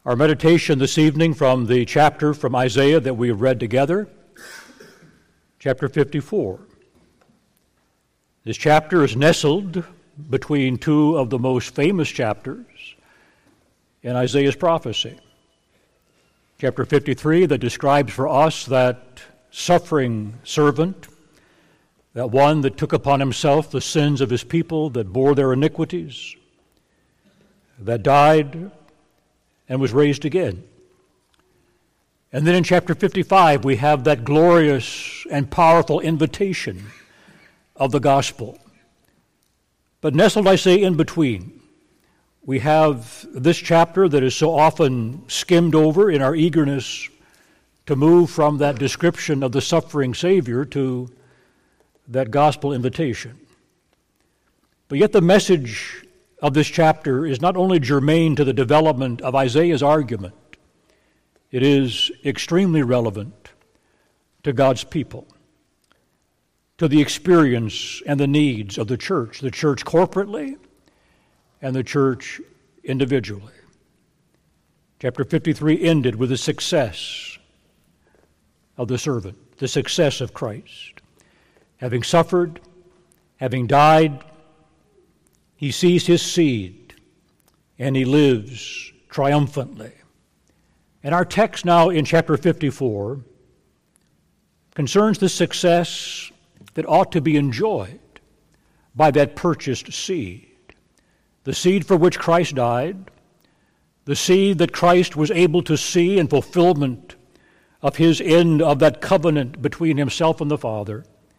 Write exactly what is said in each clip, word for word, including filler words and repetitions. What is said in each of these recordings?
Our meditation this evening from the chapter from Isaiah that we have read together, chapter fifty-four. This chapter is nestled between two of the most famous chapters in Isaiah's prophecy. Chapter fifty-three that describes for us that suffering servant, that one that took upon himself the sins of his people, that bore their iniquities, that died and was raised again. And then in chapter fifty-five we have that glorious and powerful invitation of the gospel. But nestled, I say, in between, we have this chapter that is so often skimmed over in our eagerness to move from that description of the suffering Savior to that gospel invitation. But yet the message of this chapter is not only germane to the development of Isaiah's argument, it is extremely relevant to God's people, to the experience and the needs of the church, the church corporately and the church individually. Chapter fifty-three ended with the success of the servant, the success of Christ. Having suffered, having died, he sees his seed and he lives triumphantly. And our text now in chapter fifty-four concerns the success that ought to be enjoyed by that purchased seed. The seed for which Christ died, the seed that Christ was able to see in fulfillment of his end of that covenant between himself and the Father.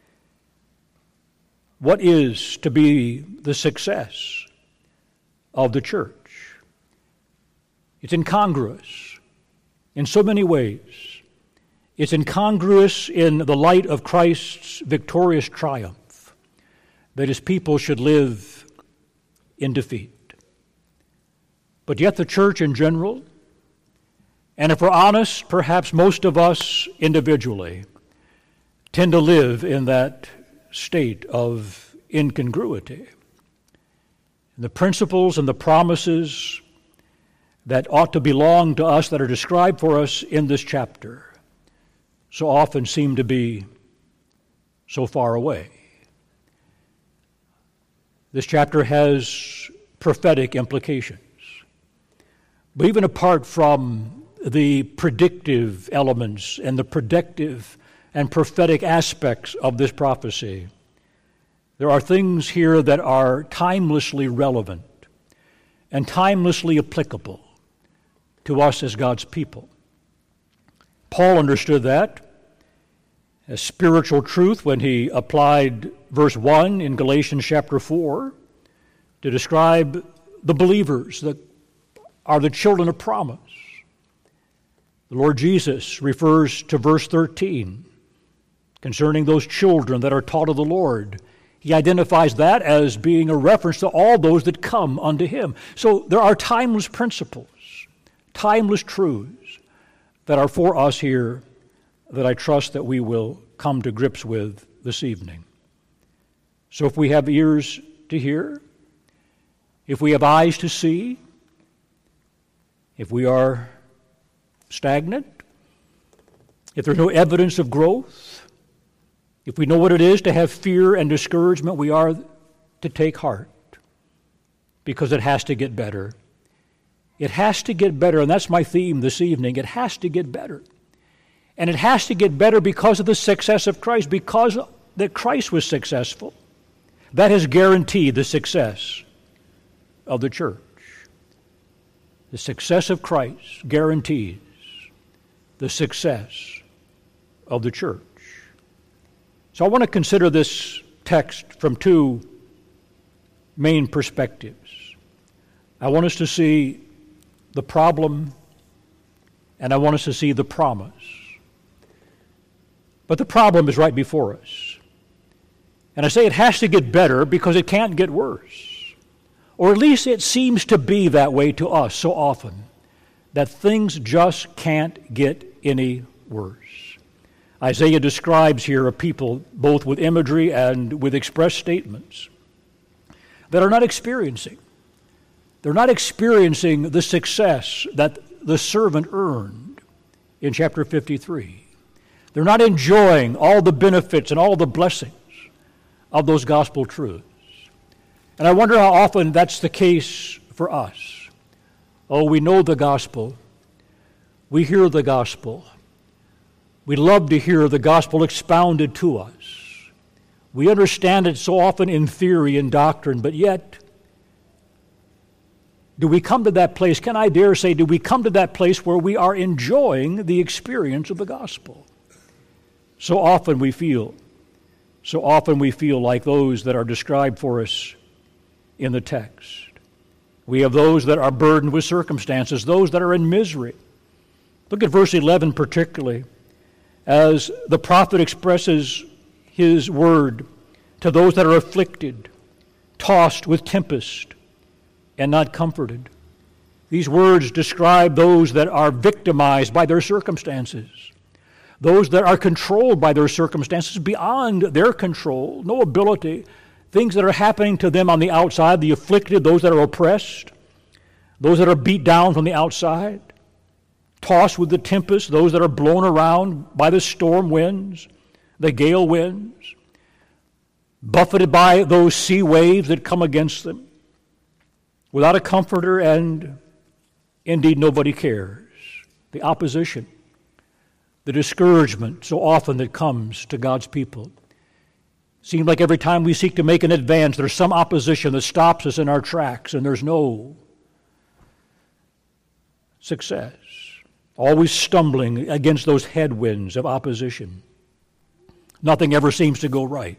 What is to be the success of the church? It's incongruous in so many ways. It's incongruous in the light of Christ's victorious triumph that his people should live in defeat. But yet the church in general, and if we're honest, perhaps most of us individually, tend to live in that state of incongruity. And the principles and the promises that ought to belong to us, that are described for us in this chapter, so often seem to be so far away. This chapter has prophetic implications. But even apart from the predictive elements and the predictive and prophetic aspects of this prophecy, there are things here that are timelessly relevant and timelessly applicable to us as God's people. Paul understood that as spiritual truth when he applied verse one in Galatians chapter four to describe the believers that are the children of promise. The Lord Jesus refers to verse thirteen concerning those children that are taught of the Lord. He identifies that as being a reference to all those that come unto him. So there are timeless principles, timeless truths that are for us here that I trust that we will come to grips with this evening. So if we have ears to hear, if we have eyes to see, if we are stagnant, if there's no evidence of growth, if we know what it is to have fear and discouragement, we are to take heart because it has to get better. It has to get better, and that's my theme this evening. It has to get better. And it has to get better because of the success of Christ, because that Christ was successful. That has guaranteed the success of the church. The success of Christ guarantees the success of the church. So I want to consider this text from two main perspectives. I want us to see the problem, and I want us to see the promise. But the problem is right before us. And I say it has to get better because it can't get worse. Or at least it seems to be that way to us so often, that things just can't get any worse. Isaiah describes here a people both with imagery and with express statements that are not experiencing. They're not experiencing the success that the servant earned in chapter fifty-three. They're not enjoying all the benefits and all the blessings of those gospel truths. And I wonder how often that's the case for us. Oh, we know the gospel. We hear the gospel. We love to hear the gospel expounded to us. We understand it so often in theory and doctrine, but yet, do we come to that place, can I dare say, do we come to that place where we are enjoying the experience of the gospel? So often we feel, so often we feel like those that are described for us in the text. We have those that are burdened with circumstances, those that are in misery. Look at verse eleven particularly, as the prophet expresses his word to those that are afflicted, tossed with tempest, and not comforted. These words describe those that are victimized by their circumstances, those that are controlled by their circumstances beyond their control, no ability, things that are happening to them on the outside, the afflicted, those that are oppressed, those that are beat down from the outside, tossed with the tempest, those that are blown around by the storm winds, the gale winds, buffeted by those sea waves that come against them, without a comforter, and indeed nobody cares. The opposition, the discouragement so often that comes to God's people. Seems like every time we seek to make an advance, there's some opposition that stops us in our tracks, and there's no success. Always stumbling against those headwinds of opposition. Nothing ever seems to go right.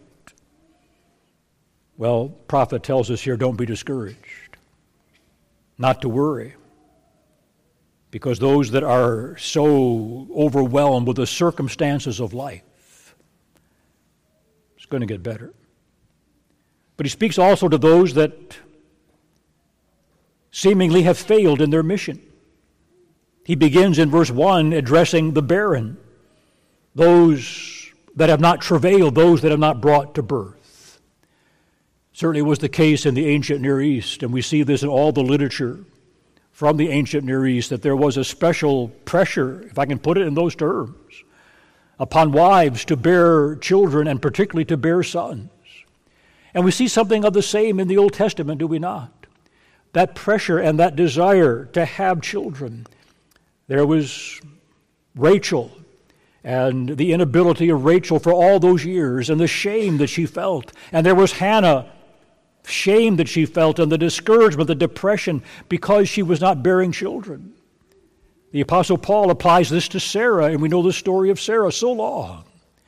Well, prophet tells us here, don't be discouraged, not to worry, because those that are so overwhelmed with the circumstances of life, it's going to get better. But he speaks also to those that seemingly have failed in their mission. He begins in verse one addressing the barren, those that have not travailed, those that have not brought to birth. Certainly was the case in the ancient Near East, and we see this in all the literature from the ancient Near East, that there was a special pressure, if I can put it in those terms, upon wives to bear children, and particularly to bear sons. And we see something of the same in the Old Testament, do we not? That pressure and that desire to have children. There was Rachel, and the inability of Rachel for all those years, and the shame that she felt. And there was Hannah, shame that she felt, and the discouragement, the depression, because she was not bearing children. The Apostle Paul applies this to Sarah, and we know the story of Sarah so long.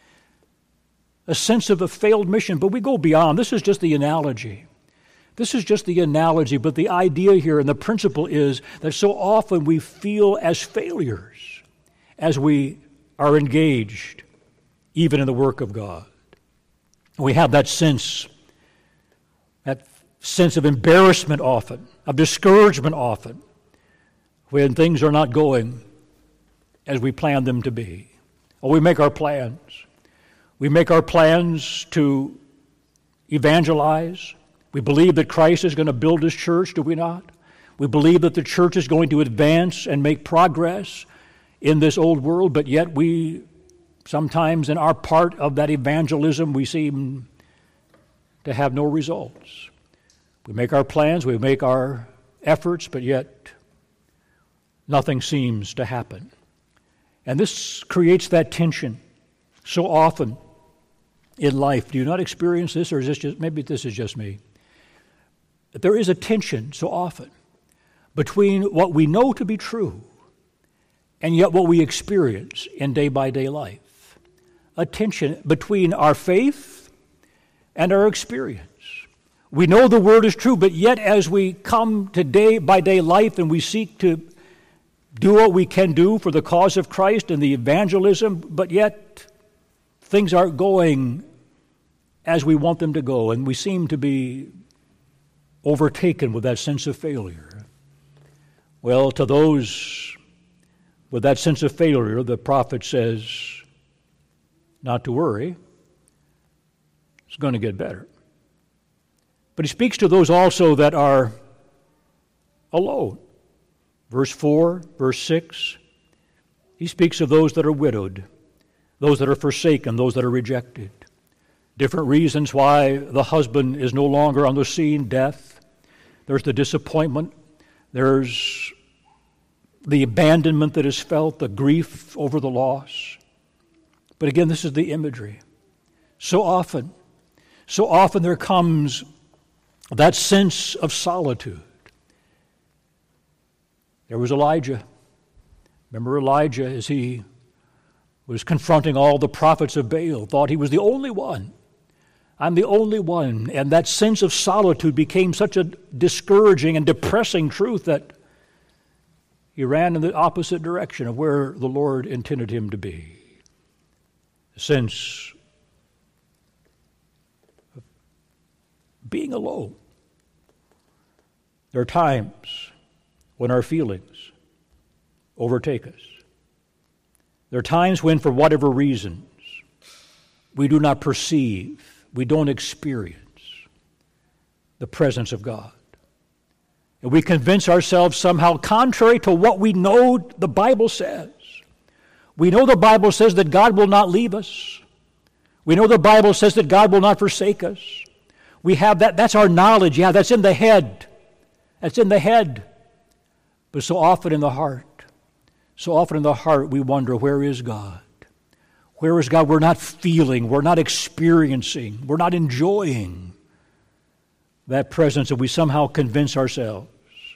A sense of a failed mission, but we go beyond. This is just the analogy. This is just the analogy, but the idea here and the principle is that so often we feel as failures as we are engaged even in the work of God. We have that sense, that sense of embarrassment often, of discouragement often, when things are not going as we plan them to be. Or we make our plans. We make our plans to evangelize. We believe that Christ is going to build his church, do we not? We believe that the church is going to advance and make progress in this old world, but yet we, sometimes in our part of that evangelism, we seem to have no results. We make our plans, we make our efforts, but yet nothing seems to happen. And this creates that tension so often in life. Do you not experience this, or is this just, maybe this is just me? That there is a tension so often between what we know to be true and yet what we experience in day-by-day life. A tension between our faith and our experience. We know the Word is true, but yet as we come to day-by-day life and we seek to do what we can do for the cause of Christ and the evangelism, but yet things aren't going as we want them to go, and we seem to be overtaken with that sense of failure. Well, to those with that sense of failure, the prophet says not to worry. It's going to get better. But he speaks to those also that are alone. Verse four, verse six, he speaks of those that are widowed, those that are forsaken, those that are rejected. Different reasons why the husband is no longer on the scene, death. There's the disappointment. There's the abandonment that is felt, the grief over the loss. But again, this is the imagery. So often, so often there comes that sense of solitude. There was Elijah. Remember Elijah as he was confronting all the prophets of Baal, thought he was the only one. I'm the only one. And that sense of solitude became such a discouraging and depressing truth that he ran in the opposite direction of where the Lord intended him to be. A sense of being alone. There are times when our feelings overtake us. There are times when, for whatever reasons, we do not perceive, we don't experience the presence of God. And we convince ourselves somehow contrary to what we know the Bible says. We know the Bible says that God will not leave us. We know the Bible says that God will not forsake us. We have that, that's our knowledge. Yeah, that's in the head. That's in the head. But so often in the heart, so often in the heart we wonder, where is God? Where is God? We're not feeling, we're not experiencing, we're not enjoying that presence, and we somehow convince ourselves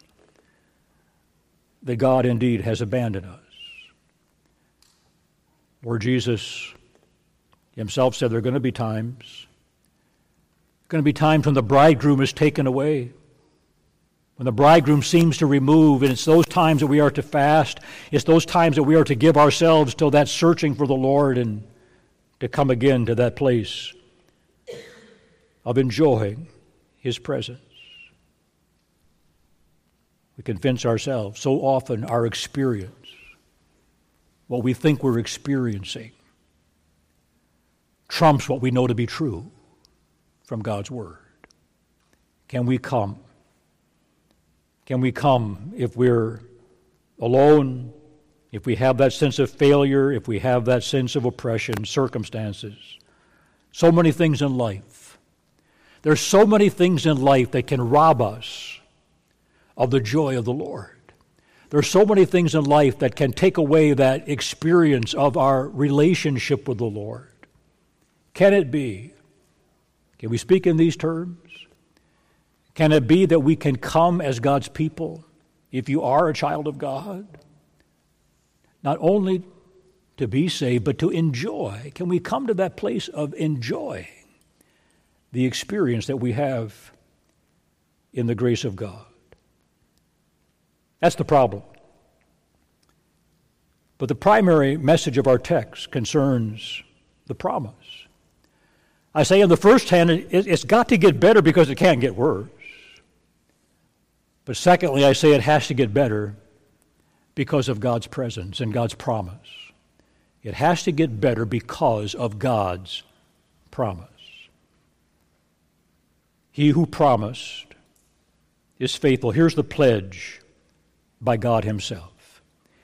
that God indeed has abandoned us. Lord Jesus himself said there are going to be times, going to be times when the bridegroom is taken away, when the bridegroom seems to remove, and it's those times that we are to fast. It's those times that we are to give ourselves to that searching for the Lord and to come again to that place of enjoying His presence. We convince ourselves so often our experience, what we think we're experiencing, trumps what we know to be true from God's Word. Can we come? Can we come if we're alone, if we have that sense of failure, if we have that sense of oppression, circumstances? So many things in life. There's so many things in life that can rob us of the joy of the Lord. There's so many things in life that can take away that experience of our relationship with the Lord. Can it be? Can we speak in these terms? Can it be that we can come as God's people, if you are a child of God, not only to be saved, but to enjoy? Can we come to that place of enjoying the experience that we have in the grace of God? That's the problem. But the primary message of our text concerns the promise. I say on the first hand, it's got to get better because it can't get worse. But secondly, I say it has to get better because of God's presence and God's promise. It has to get better because of God's promise. He who promised is faithful. Here's the pledge by God Himself.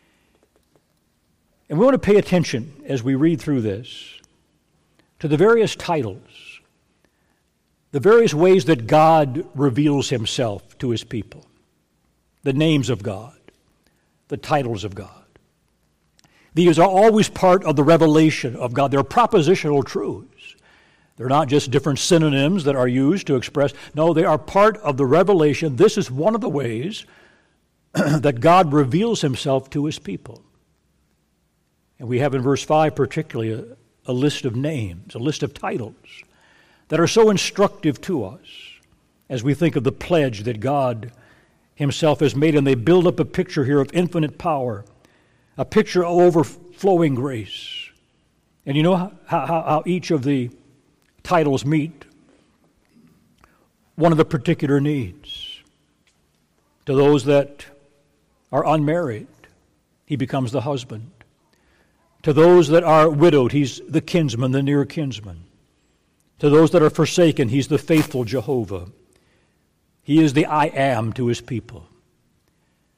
And we want to pay attention as we read through this to the various titles, the various ways that God reveals Himself to His people, the names of God, the titles of God. These are always part of the revelation of God. They're propositional truths. They're not just different synonyms that are used to express. No, they are part of the revelation. This is one of the ways that God reveals Himself to His people. And we have in verse five particularly a, a list of names, a list of titles that are so instructive to us as we think of the pledge that God Himself has made. And they build up a picture here of infinite power, a picture of overflowing grace. And you know how, how, how each of the titles meet one of the particular needs. To those that are unmarried, He becomes the husband. To those that are widowed, He's the kinsman, the near kinsman. To those that are forsaken, He's the faithful Jehovah. He is the I am to His people.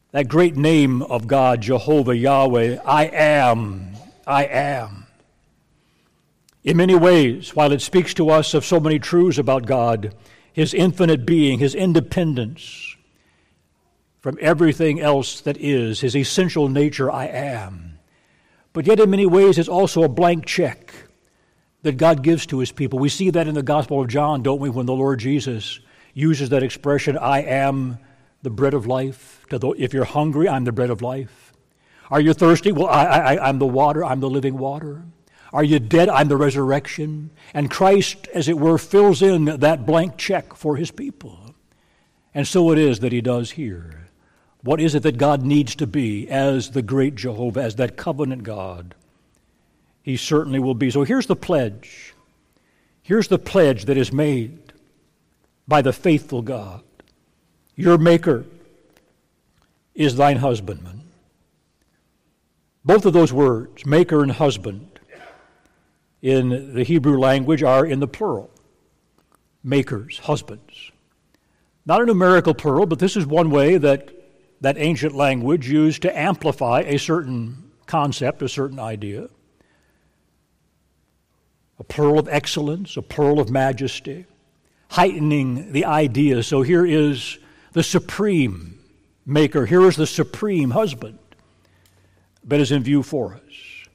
that great name of God, Jehovah, Yahweh, I am, I am. In many ways, while it speaks to us of so many truths about God, His infinite being, His independence from everything else that is, His essential nature, I am. But yet in many ways it's also a blank check that God gives to His people. We see that in the Gospel of John, don't we, when the Lord Jesus uses that expression, I am the bread of life. If you're hungry, I'm the bread of life. Are you thirsty? Well, I, I, I'm the water, I'm the living water. Are you dead? I'm the resurrection. And Christ, as it were, fills in that blank check for His people. And so it is that He does here. What is it that God needs to be as the great Jehovah, as that covenant God? He certainly will be. So here's the pledge. Here's the pledge that is made by the faithful God. Your Maker is thine husbandman. Both of those words, maker and husband, in the Hebrew language are in the plural. Makers, husbands. Not a numerical plural, but this is one way that that ancient language used to amplify a certain concept, a certain idea. A plural of excellence, a plural of majesty, heightening the idea. So here is the supreme maker. Here is the supreme husband that is in view for us.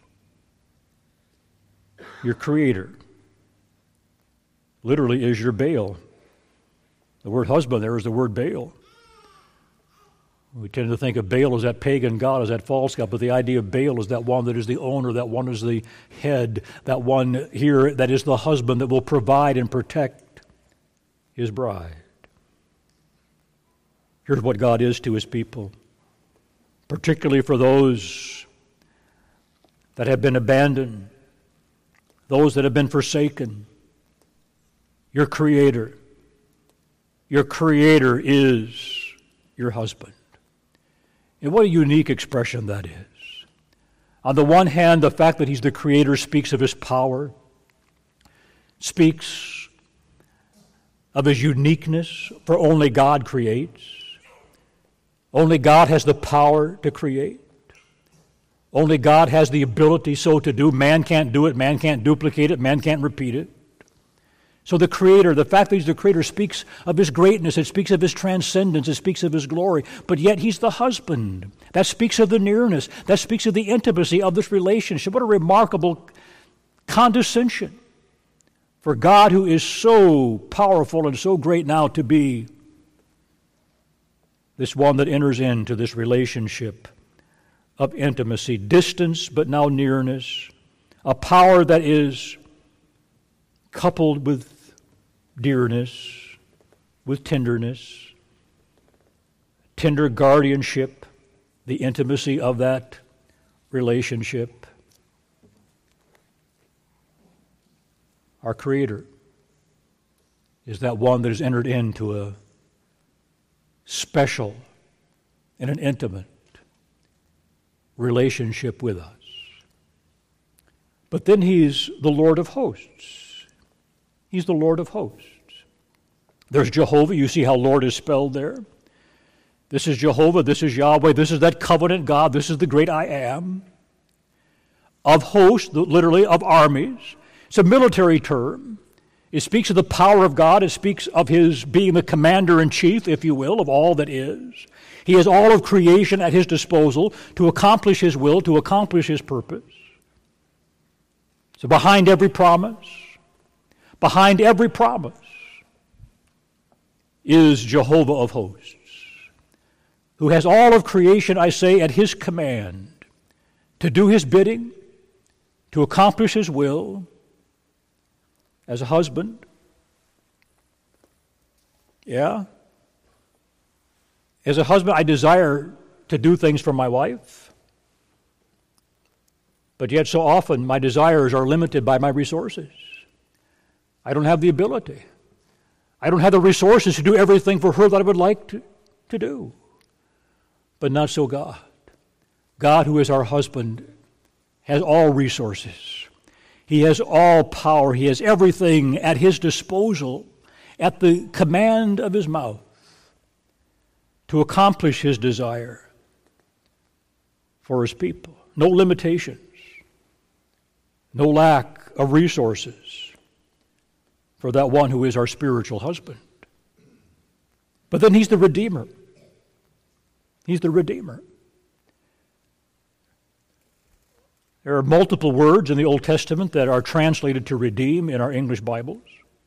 Your creator literally is your Baal. The word husband there is the word Baal. We tend to think of Baal as that pagan god, as that false god, but the idea of Baal is that one that is the owner, that one is the head, that one here that is the husband that will provide and protect his bride. Here's what God is to His people, particularly for those that have been abandoned, those that have been forsaken. Your Creator, your Creator is your husband. And what a unique expression that is. On the one hand, the fact that He's the Creator speaks of His power, speaks of His uniqueness, for only God creates. Only God has the power to create. Only God has the ability so to do. Man can't do it. Man can't duplicate it. Man can't repeat it. So the Creator, the fact that He's the Creator speaks of His greatness. It speaks of His transcendence. It speaks of His glory. But yet He's the husband. That speaks of the nearness. That speaks of the intimacy of this relationship. What a remarkable condescension for God, who is so powerful and so great now, to be this one that enters into this relationship of intimacy, distance but now nearness, a power that is coupled with dearness, with tenderness, tender guardianship, the intimacy of that relationship. Our Creator is that one that has entered into a special and an intimate relationship with us. But then He's the Lord of hosts. He's the Lord of hosts. There's Jehovah. You see how Lord is spelled there? This is Jehovah. This is Yahweh. This is that covenant God. This is the great I am. Of hosts, literally of armies. It's a military term. It speaks of the power of God. It speaks of His being the commander-in-chief, if you will, of all that is. He has all of creation at His disposal to accomplish His will, to accomplish His purpose. So behind every promise, behind every promise is Jehovah of hosts, who has all of creation, I say, at His command to do His bidding, to accomplish His will. As a husband, yeah. As a husband, I desire to do things for my wife, but yet so often my desires are limited by my resources. I don't have the ability. I don't have the resources to do everything for her that I would like to, to do. But not so God. God, who is our husband, has all resources. He has all power. He has everything at His disposal, at the command of His mouth, to accomplish His desire, for his people. No limitations. No lack of resources for that one who is our spiritual husband. But then he's the Redeemer. He's the Redeemer. There are multiple words in the Old Testament that are translated to redeem in our English Bibles.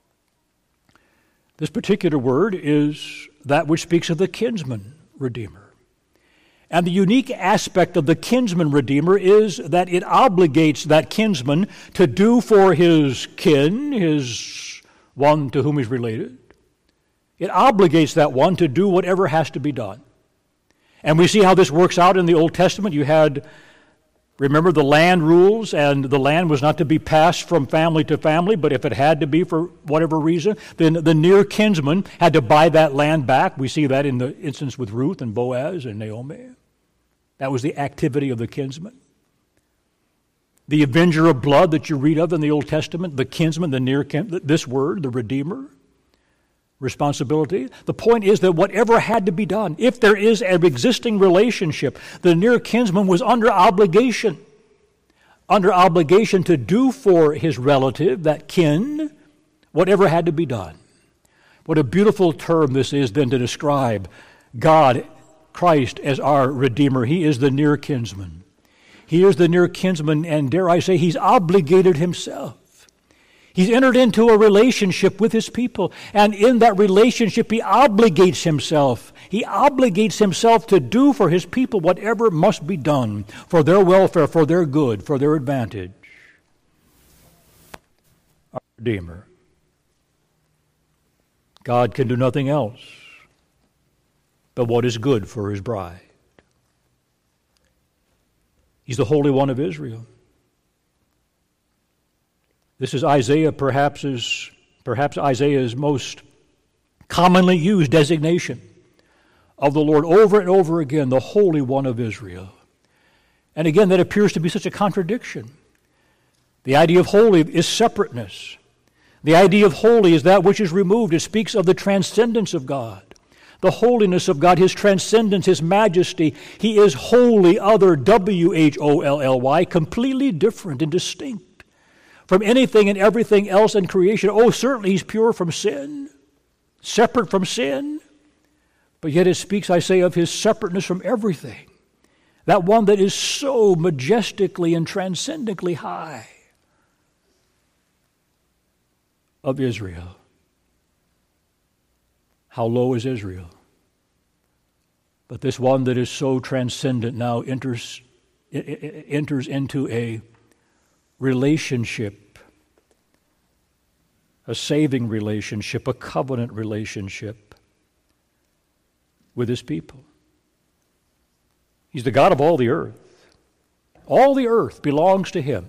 This particular word is that which speaks of the kinsman redeemer. And the unique aspect of the kinsman redeemer is that it obligates that kinsman to do for his kin, his one to whom he's related. It obligates that one to do whatever has to be done. And we see how this works out in the Old Testament. You had, remember, the land rules, and the land was not to be passed from family to family, but if it had to be for whatever reason, then the near kinsman had to buy that land back. We see that in the instance with Ruth and Boaz and Naomi. That was the activity of the kinsman. The avenger of blood that you read of in the Old Testament, the kinsman, the near kinsman, this word, the redeemer, responsibility. The point is that whatever had to be done, if there is an existing relationship, the near kinsman was under obligation, under obligation to do for his relative, that kin, whatever had to be done. What a beautiful term this is then to describe God, Christ, as our Redeemer. He is the near kinsman. He is the near kinsman, and dare I say, he's obligated himself. He's entered into a relationship with his people, and in that relationship he obligates himself. He obligates himself to do for his people whatever must be done for their welfare, for their good, for their advantage. Our Redeemer. God can do nothing else but what is good for his bride. He's the Holy One of Israel. This is Isaiah, perhaps is perhaps Isaiah's most commonly used designation of the Lord over and over again, the Holy One of Israel. And again, that appears to be such a contradiction. The idea of holy is separateness. The idea of holy is that which is removed. It speaks of the transcendence of God, the holiness of God, his transcendence, his majesty. He is wholly other, W H O L L Y, completely different and distinct from anything and everything else in creation. Oh, certainly he's pure from sin, separate from sin, but yet it speaks, I say, of his separateness from everything. That one that is so majestically and transcendently high of Israel. How low is Israel? But this one that is so transcendent now enters, enters into a relationship, a saving relationship, a covenant relationship with his people. He's the God of all the earth. All the earth belongs to him.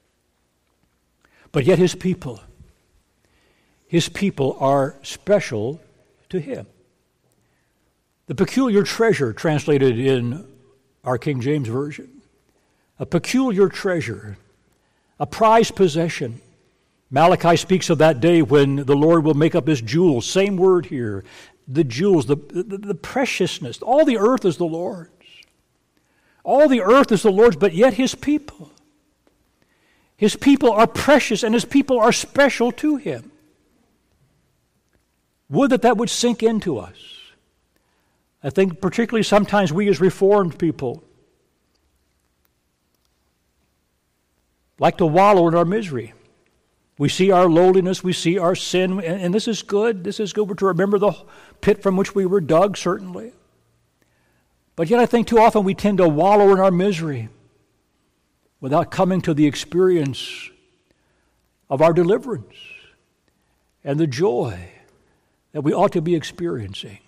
But yet his people, his people are special to him. The peculiar treasure, translated in our King James Version, a peculiar treasure, a prized possession. Malachi speaks of that day when the Lord will make up his jewels. Same word here. The jewels, the, the, the preciousness. All the earth is the Lord's. All the earth is the Lord's, but yet his people. His people are precious and his people are special to him. Would that that would sink into us. I think particularly sometimes we as Reformed people like to wallow in our misery. We see our lowliness, we see our sin, and, and this is good. This is good. We're to remember the pit from which we were dug, certainly. But yet I think too often we tend to wallow in our misery without coming to the experience of our deliverance and the joy that we ought to be experiencing.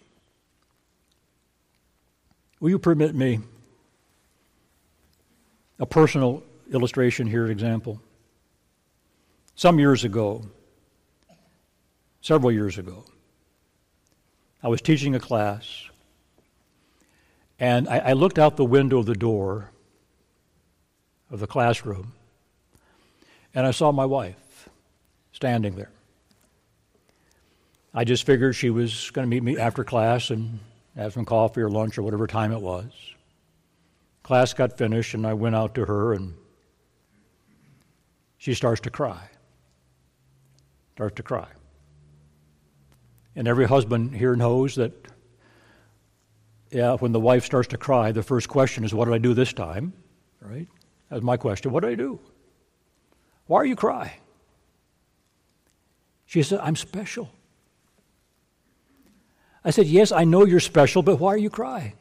Will you permit me a personal illustration here, an example? Some years ago, several years ago, I was teaching a class, and I, I looked out the window of the door of the classroom, and I saw my wife standing there. I just figured she was going to meet me after class and have some coffee or lunch or whatever time it was. Class got finished, and I went out to her, and she starts to cry. Starts to cry. And every husband here knows that, yeah, when the wife starts to cry, the first question is, what did I do this time? Right? That's my question. What did I do? Why are you crying? She said, I'm special. I said, yes, I know you're special, but why are you crying?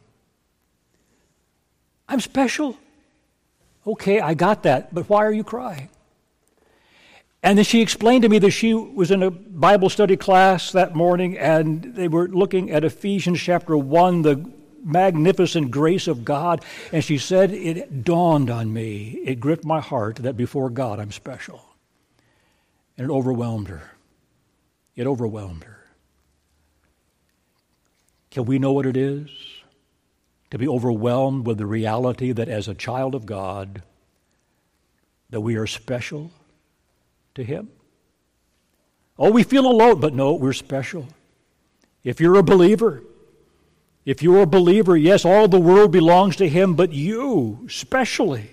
I'm special. Okay, I got that, but why are you crying? And then she explained to me that she was in a Bible study class that morning, and they were looking at Ephesians chapter one, the magnificent grace of God, and she said, it dawned on me, it gripped my heart that before God I'm special. And it overwhelmed her. It overwhelmed her. Can we know what it is to be overwhelmed with the reality that as a child of God, that we are special to Him? Oh, we feel alone, but no, we're special. If you're a believer, if you're a believer, yes, all the world belongs to Him, but you, specially,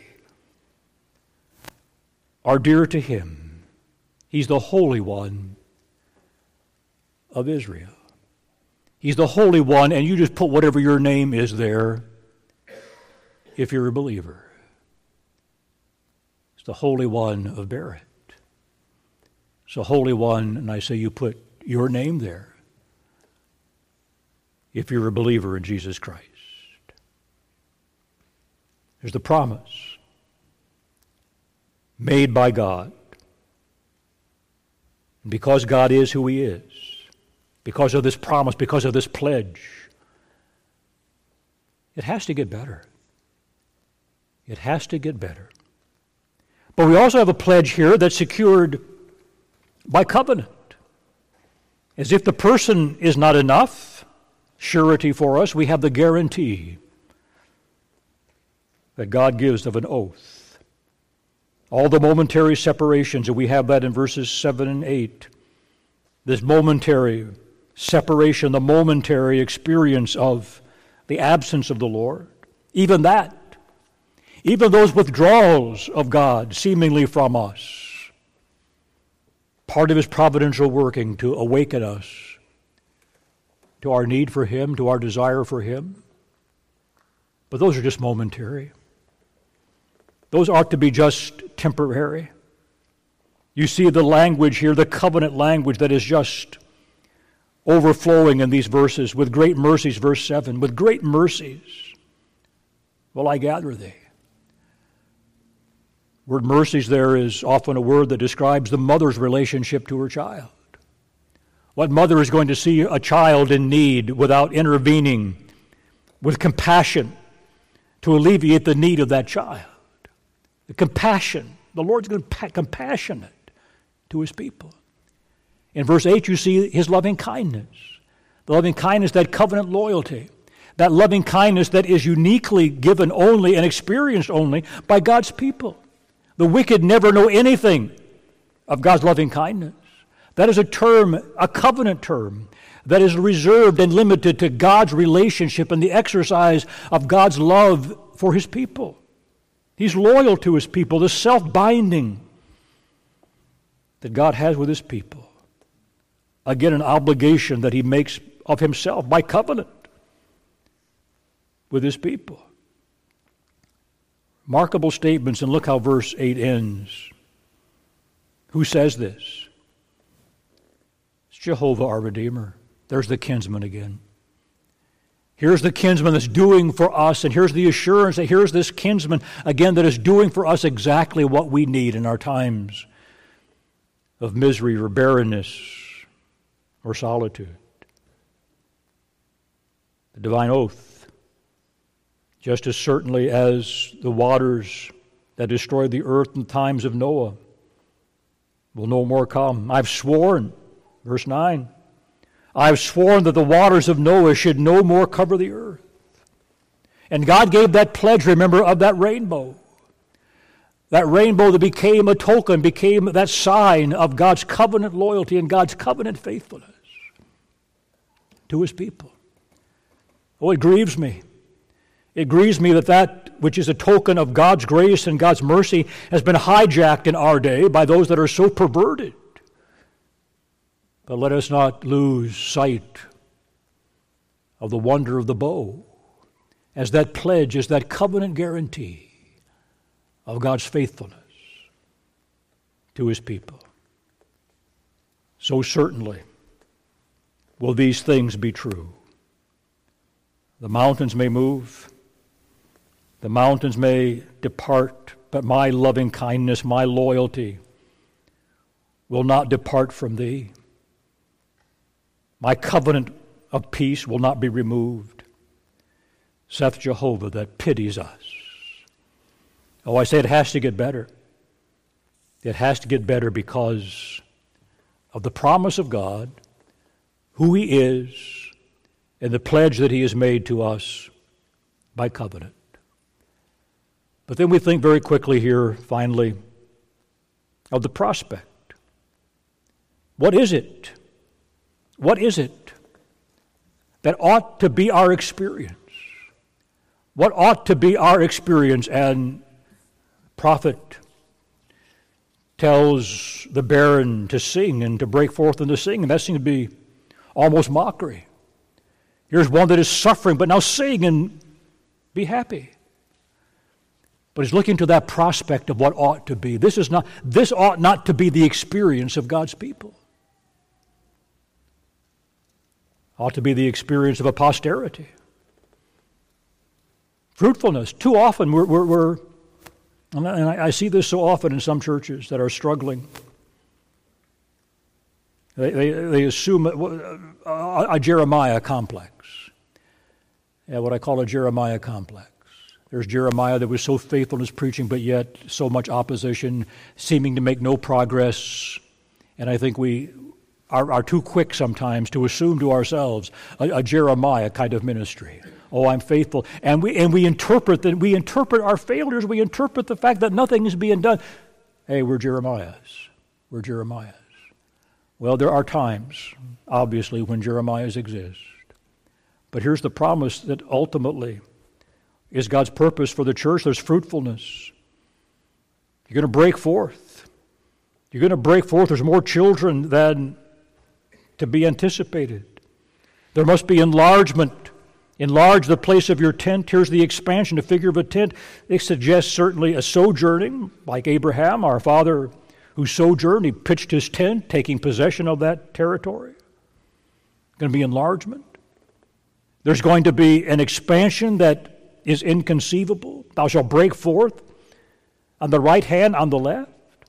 are dear to Him. He's the Holy One of Israel. He's the Holy One, and you just put whatever your name is there if you're a believer. It's the Holy One of Barrett. It's the Holy One, and I say you put your name there if you're a believer in Jesus Christ. There's the promise made by God. And because God is who He is, because of this promise, because of this pledge, it has to get better. It has to get better. But we also have a pledge here that's secured by covenant. As if the person is not enough surety for us, we have the guarantee that God gives of an oath. All the momentary separations, and we have that in verses seven and eight. This momentary separation, the momentary experience of the absence of the Lord. Even that, even those withdrawals of God seemingly from us, part of His providential working to awaken us to our need for Him, to our desire for Him. But those are just momentary. Those ought to be just temporary. You see the language here, the covenant language that is just overflowing in these verses. With great mercies, verse seven, with great mercies will I gather thee. Word mercies there is often a word that describes the mother's relationship to her child. What mother is going to see a child in need without intervening with compassion to alleviate the need of that child? The compassion. The Lord's going to be compassionate to His people. In verse eight, you see His loving kindness. The loving kindness, that covenant loyalty. That loving kindness that is uniquely given only and experienced only by God's people. The wicked never know anything of God's loving kindness. That is a term, a covenant term, that is reserved and limited to God's relationship and the exercise of God's love for His people. He's loyal to His people, the self-binding that God has with His people. Again, an obligation that He makes of Himself by covenant with His people. Remarkable statements, and look how verse eight ends. Who says this? It's Jehovah our Redeemer. There's the kinsman again. Here's the kinsman that's doing for us, and here's the assurance that here's this kinsman again that is doing for us exactly what we need in our times of misery or barrenness or solitude. The divine oath. Just as certainly as the waters that destroyed the earth in the times of Noah will no more come. I've sworn, verse nine, I've sworn that the waters of Noah should no more cover the earth. And God gave that pledge, remember, of that rainbow. That rainbow that became a token, became that sign of God's covenant loyalty and God's covenant faithfulness to His people. Oh, it grieves me. It grieves me that that which is a token of God's grace and God's mercy has been hijacked in our day by those that are so perverted. But let us not lose sight of the wonder of the bow as that pledge, as that covenant guarantee of God's faithfulness to His people. So certainly will these things be true. The mountains may move, the mountains may depart, but my loving kindness, my loyalty will not depart from thee. My covenant of peace will not be removed, saith Jehovah that pities us. Oh, I say it has to get better. It has to get better because of the promise of God, who He is, and the pledge that He has made to us by covenant. But then we think very quickly here, finally, of the prospect. What is it? What is it that ought to be our experience? What ought to be our experience? And prophet tells the barren to sing and to break forth and to sing, and that seems to be almost mockery. Here's one that is suffering, but now sing and be happy. But he's looking to that prospect of what ought to be. This is not, this ought not to be the experience of God's people. Ought to be the experience of a posterity. Fruitfulness. Too often we're, we're, we're and I, I see this so often in some churches that are struggling. They, they, they assume a, a, a Jeremiah complex. Yeah, what I call a Jeremiah complex. There's Jeremiah that was so faithful in his preaching, but yet so much opposition, seeming to make no progress. And I think we are, are too quick sometimes to assume to ourselves a, a Jeremiah kind of ministry. Oh, I'm faithful. And we and we interpret that we interpret our failures, we interpret the fact that nothing is being done. Hey, we're Jeremiahs. We're Jeremiahs. Well, there are times, obviously, when Jeremiahs exist. But here's the promise that ultimately is God's purpose for the church. There's fruitfulness. You're going to break forth. You're going to break forth. There's more children than to be anticipated. There must be enlargement. Enlarge the place of your tent. Here's the expansion, the figure of a tent. It suggests certainly a sojourning, like Abraham, our father, who sojourned. He pitched his tent, taking possession of that territory. Going to be enlargement. There's going to be an expansion that is inconceivable. Thou shalt break forth on the right hand, on the left,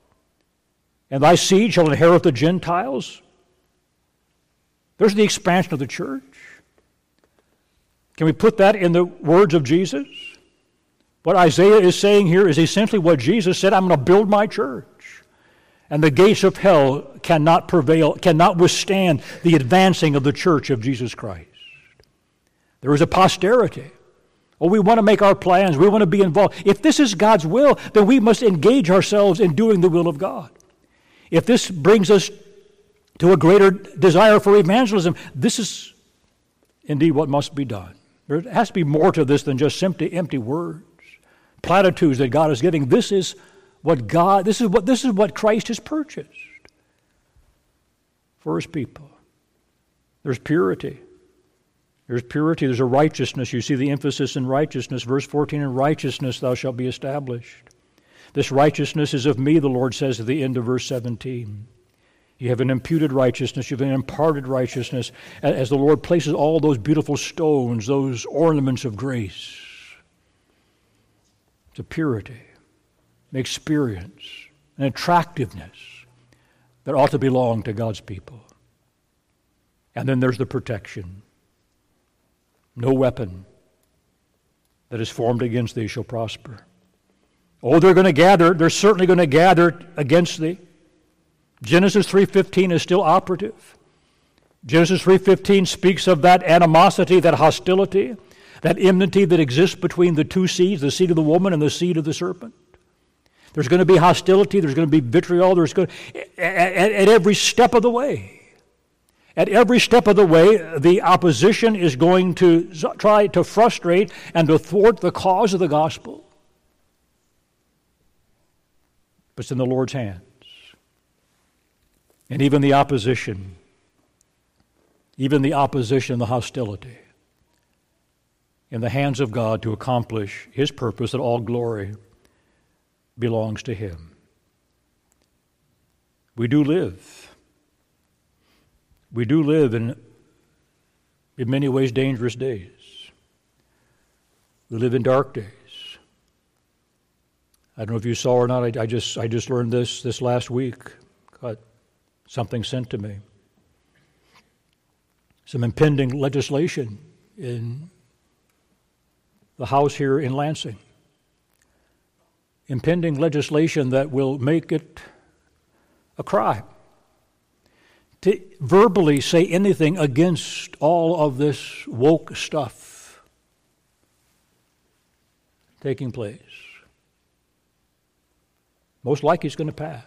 and thy seed shall inherit the Gentiles. There's the expansion of the church. Can we put that in the words of Jesus? What Isaiah is saying here is essentially what Jesus said, I'm going to build my church. And the gates of hell cannot prevail, cannot withstand the advancing of the church of Jesus Christ. There is a posterity. Oh, we want to make our plans. We want to be involved. If this is God's will, then we must engage ourselves in doing the will of God. If this brings us to a greater desire for evangelism, this is indeed what must be done. There has to be more to this than just simply empty words, platitudes that God is giving. This is what God, this is what this is what Christ has purchased for His people. There's purity. There's purity, there's a righteousness. You see the emphasis in righteousness. Verse fourteen, in righteousness thou shalt be established. This righteousness is of me, the Lord says at the end of verse seventeen. You have an imputed righteousness, you have an imparted righteousness, as the Lord places all those beautiful stones, those ornaments of grace. It's a purity, an experience, an attractiveness that ought to belong to God's people. And then there's the protection. No weapon that is formed against thee shall prosper. Oh, they're going to gather. They're certainly going to gather against thee. Genesis three fifteen is still operative. Genesis three fifteen speaks of that animosity, that hostility, that enmity that exists between the two seeds, the seed of the woman and the seed of the serpent. There's going to be hostility. There's going to be vitriol. There's going to, at, at every step of the way. At every step of the way, the opposition is going to try to frustrate and to thwart the cause of the gospel. But it's in the Lord's hands. And even the opposition, even the opposition, the hostility, in the hands of God to accomplish His purpose, that all glory belongs to Him. We do live. We do live in, in many ways, dangerous days. We live in dark days. I don't know if you saw or not, I, I just I just learned this this last week. Got something sent to me. Some impending legislation in the House here in Lansing. Impending legislation that will make it a crime to verbally say anything against all of this woke stuff taking place. Most likely it's going to pass.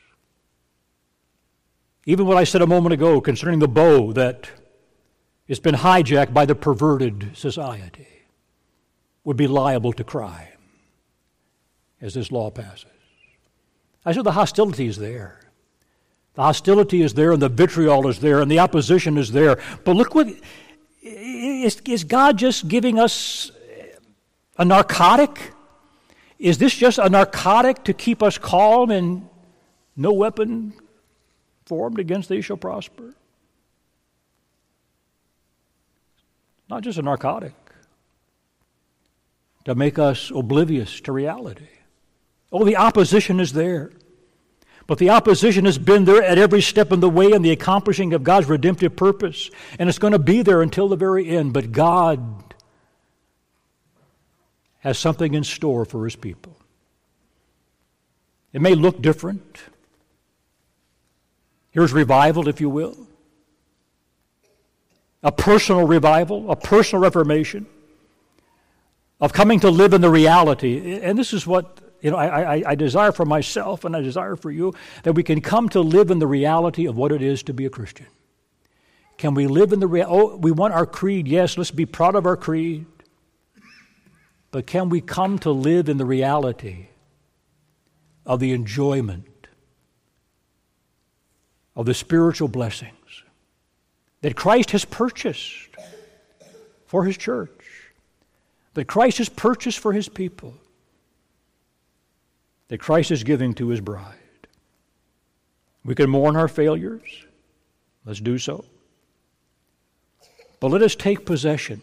Even what I said a moment ago concerning the bow that has been hijacked by the perverted society would be liable to crime as this law passes. I said the hostility is there. The hostility is there and the vitriol is there and the opposition is there. But look what, is, is God just giving us a narcotic? Is this just a narcotic to keep us calm and no weapon formed against thee shall prosper? Not just a narcotic to make us oblivious to reality. Oh, the opposition is there. But the opposition has been there at every step in the way in the accomplishing of God's redemptive purpose. And it's going to be there until the very end. But God has something in store for His people. It may look different. Here's revival, if you will. A personal revival, a personal reformation of coming to live in the reality. And this is what you know. I, I, I desire for myself, and I desire for you, that we can come to live in the reality of what it is to be a Christian. Can we live in the reality? Oh, we want our creed. Yes, let's be proud of our creed. But can we come to live in the reality of the enjoyment of the spiritual blessings that Christ has purchased for His church, that Christ has purchased for His people, that Christ is giving to His bride? We can mourn our failures. Let's do so. But let us take possession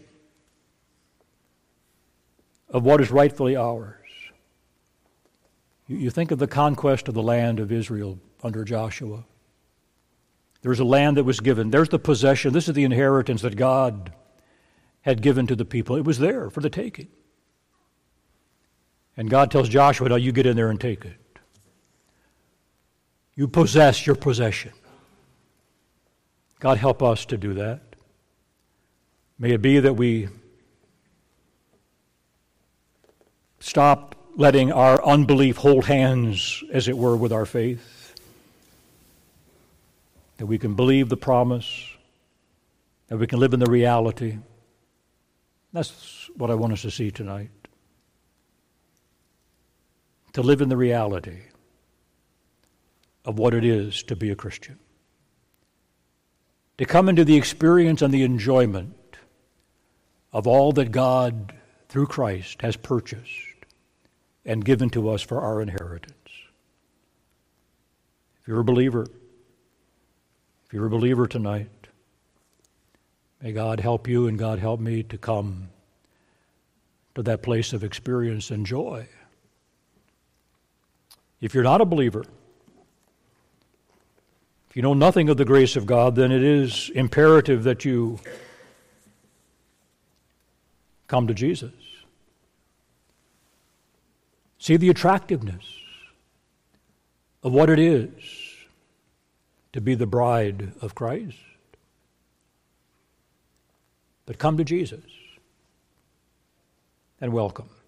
of what is rightfully ours. You, you think of the conquest of the land of Israel under Joshua. There's a land that was given. There's the possession. This is the inheritance that God had given to the people. It was there for the taking. And God tells Joshua, now you get in there and take it. You possess your possession. God help us to do that. May it be that we stop letting our unbelief hold hands, as it were, with our faith. That we can believe the promise. That we can live in the reality. That's what I want us to see tonight. To live in the reality of what it is to be a Christian. To come into the experience and the enjoyment of all that God, through Christ, has purchased and given to us for our inheritance. If you're a believer, if you're a believer tonight, may God help you and God help me to come to that place of experience and joy. If you're not a believer, if you know nothing of the grace of God, then it is imperative that you come to Jesus. See the attractiveness of what it is to be the bride of Christ. But come to Jesus and welcome.